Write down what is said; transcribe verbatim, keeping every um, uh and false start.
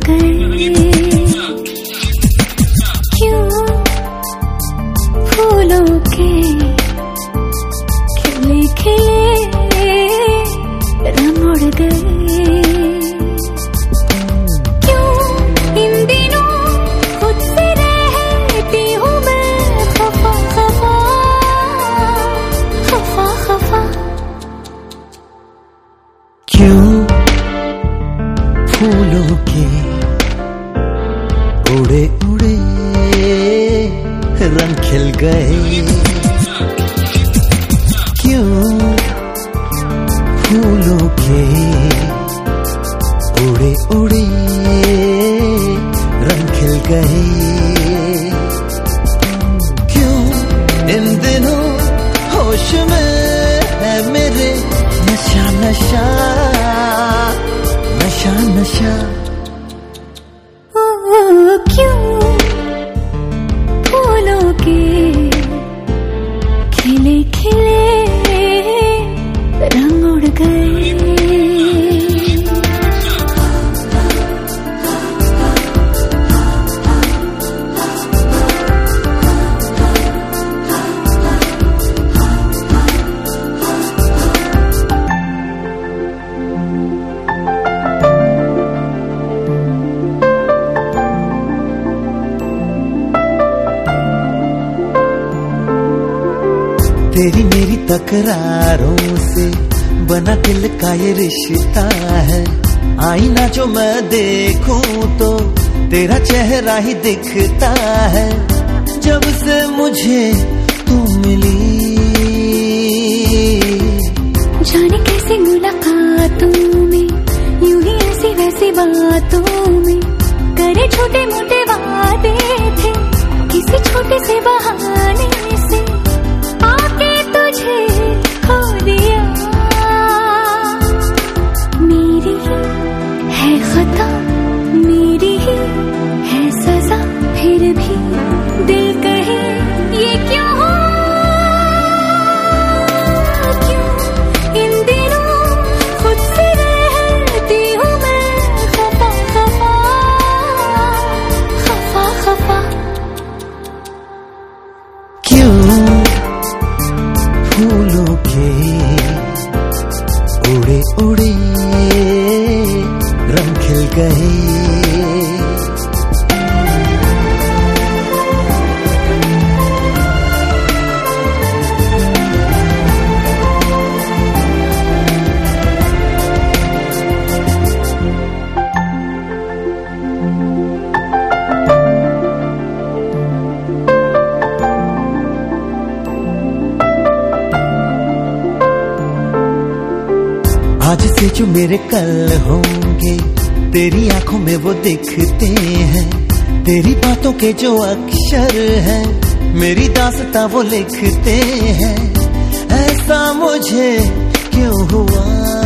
गए, क्यों फूलों के खिले खिले रंग उड़ गए, क्यों इन दिनों खुद से रहती हूँ मैं खफा खफा खफा खफा। क्यों फूलों के उड़े उड़े रंग खिल गए, क्यों फूलों के उड़े उड़े रंग खिल गए, क्यों इन दिनों होश में है मेरे नशा नशा नशा नशा। ओ क्यों फूलों के खिले खिले रंग उड़ गए। तेरी मेरी तकरारों से बना दिल का ये रिश्ता है, आईना जो मैं देखूं तो तेरा चेहरा ही दिखता है। जब से मुझे तू मिली जाने कैसी मुलाकातों में, यूं ही ऐसी वैसी बातों में करे छोटे मोटे वादे थे, किसी छोटे से बहाने से आके तुझे खो दिया। मेरी ही है खता, मेरी ही है सजा, फिर भी दिल कहे ये क्यों हो, क्यों इन दिनों खुद से रहती हूँ मैं खफा खफा खफा खफा। क्यों फूलों के उड़े उड़े रंग खिल गए, आज से जो मेरे कल होंगे तेरी आंखों में वो दिखते हैं, तेरी बातों के जो अक्षर हैं मेरी दास्तां वो लिखते हैं। ऐसा मुझे क्यों हुआ